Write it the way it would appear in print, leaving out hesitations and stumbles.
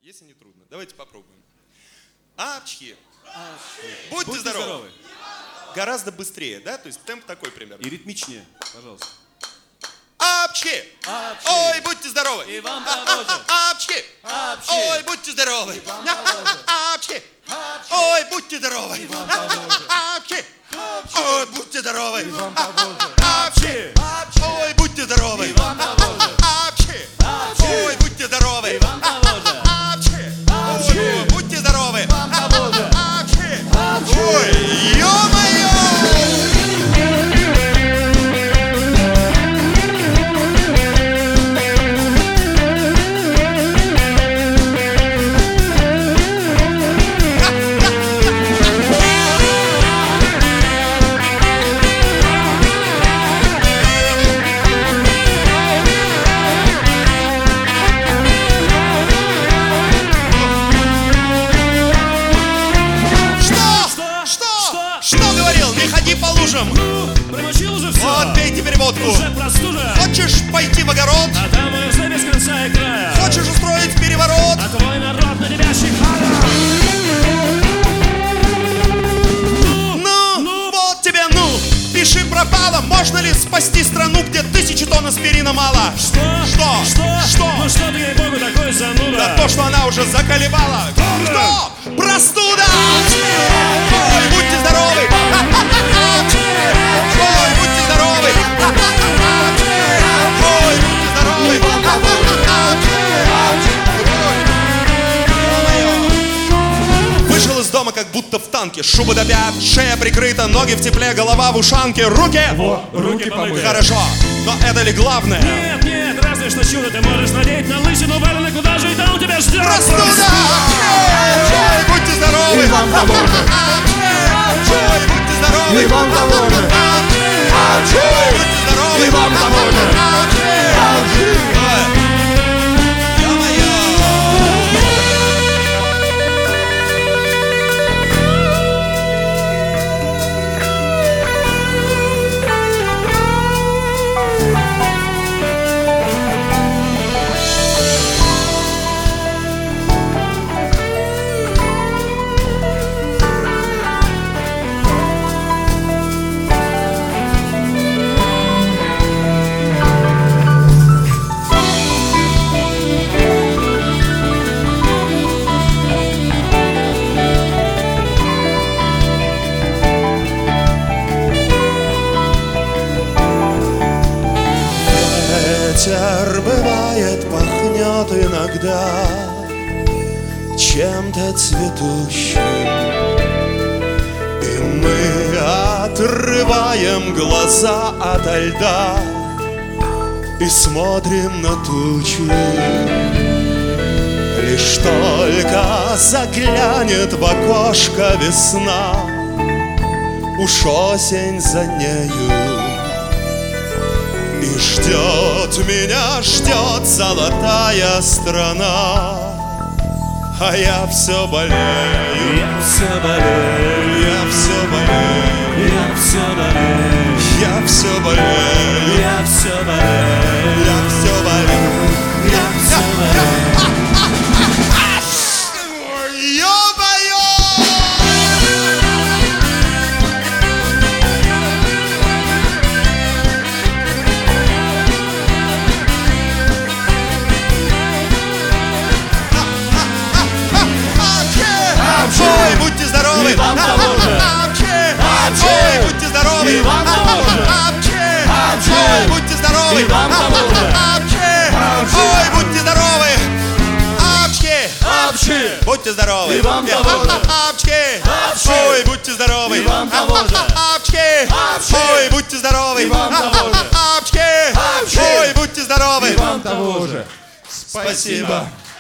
Если не трудно. Давайте попробуем. Апчхи. Будьте здоровы. Гораздо быстрее, да? То есть темп такой примерно. И ритмичнее, пожалуйста. Апчхи. Ой, будьте здоровы. И вам того же. Апчхи. Ой, будьте здоровы. Апчхи. Ой, будьте здоровы. Апчхи. Ой, будьте здоровы. Апчхи. Ой, будьте здоровы. Апчхи. Ой, будьте здоровы. Апчхи. Ой, будьте здоровы. Апчхи. Ой, ё-моё! Что говорил? Не ходи по лужам. Промочил уже все. Вот, пей теперь водку. Уже простуда. Хочешь пойти в огород? А там и без конца и края. Хочешь устроить переворот? А твой народ на тебя чихает. Ну, вот тебе, ну. Пиши пропало. Можно ли спасти страну, где 1000 тонн аспирина мало? Что? Ну что ты, ей-богу, такой зануда? Да то, что она уже заколебала. Кто? Простуда! Ой, будьте здоровы! Ой, будьте здоровы! Ой, будьте здоровы! Вышел из дома, как будто в танке. Шуба до пят, шея прикрыта, ноги в тепле, голова в ушанке. Руки! Руки помыты. Хорошо, но это ли главное? Нет, разве что чудо ты можешь надеть на лысину валенок, куда же и там тебя ждет. Простуда! Ой, будьте здоровы! И вам того же! Ой, будьте здоровы! И вам того же! Ой, будьте здоровы! И вам того же! Ветер бывает, пахнет иногда чем-то цветущим, и мы отрываем глаза ото льда и смотрим на тучи. Лишь только заглянет в окошко весна, уж осень за нею. И ждет меня, ждет золотая страна, а я все болею, Я все болею, я все болею, я все болею, я все болею, я все болею, я все болею, я все болею. Ё-моё! Ой, будьте здоровы! И вам того же! Ой, будьте здоровы! И вам того же! Ой, будьте здоровы! И вам того же! Ой, будьте здоровы! Апчхи! Будьте здоровы! И вам того же! Ой, будьте здоровы! И вам того же! Ой, будьте здоровы! И вам того же! Ой, будьте здоровы! И вам того же! Спасибо!